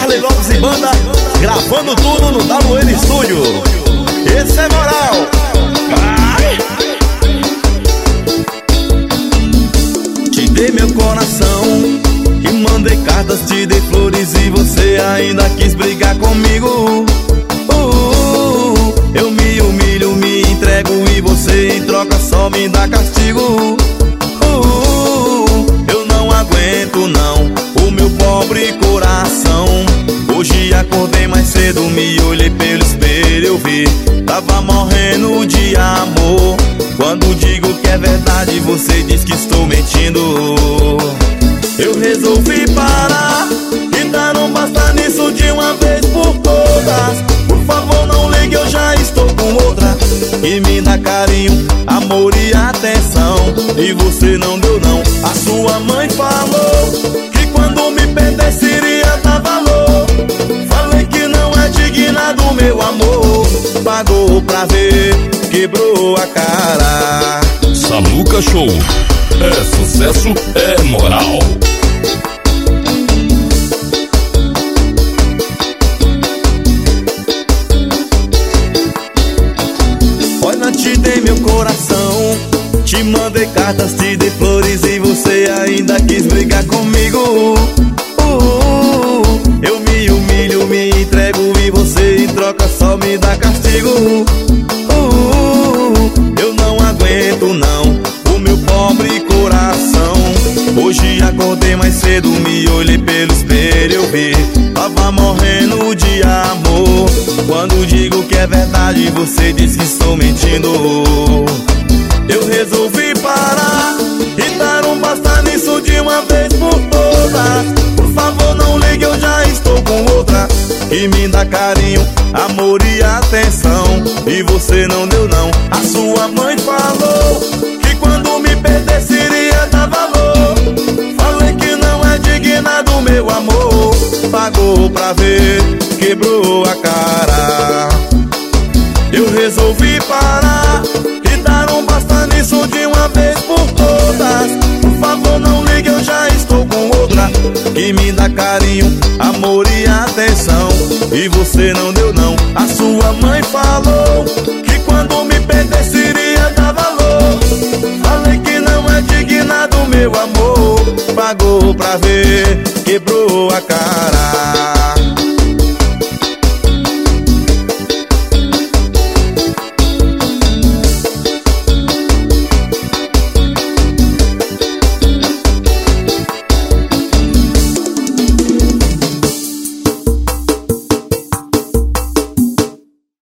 Marley Lopes e banda, gravando tudo no WN Studio. Esse é moral. Te dei meu coração e mandei cartas, te dei flores e você ainda quis brigar comigo. Eu me humilho, me entrego e você em troca só me dá castigo. Eu não aguento não, o meu pobre coração. Hoje acordei mais cedo, me olhei pelo espelho, eu vi, tava morrendo de amor. Quando digo que é verdade, você diz que estou mentindo. Eu resolvi parar e dar um basta nisso de uma vez por todas. Por favor não ligue, eu já estou com outra que me dá carinho, amor e atenção. E você não deu não. A sua mãe falou que quando me perdesse iria dar valor. Falei que não é digna do meu amor. Pagou pra ver, quebrou a cara. Samuca Show, é sucesso, é moral. Olha, te dei meu coração, te mandei cartas, te dei flores e você ainda quis brigar comigo. Eu me humilho, me entrego e você em troca só me dá castigo. Eu não aguento não, o meu pobre coração. Hoje acordei mais cedo, me olhei pelo espelho, eu vi, tava morrendo de amor. Quando digo que é verdade, você diz que estou mentindo. Eu resolvi parar e dar um basta nisso de uma vez por todas. Por favor não ligue, eu já estou com outra que me dá carinho, amor e atenção. E você não deu não. A sua mãe falou que quando me perdesse iria dar valor. Falei que não é digna do meu amor. Pagou pra ver, quebrou a cara. Eu resolvi parar e dar um basta nisso de uma vez por todas. Por favor não ligue, eu já estou com outra que me dá carinho, amor e atenção. E você não deu não. A sua mãe falou que quando me perdesse iria dar valor. Falei que não é digna do meu amor. Pagou pra ver, quebrou a cara.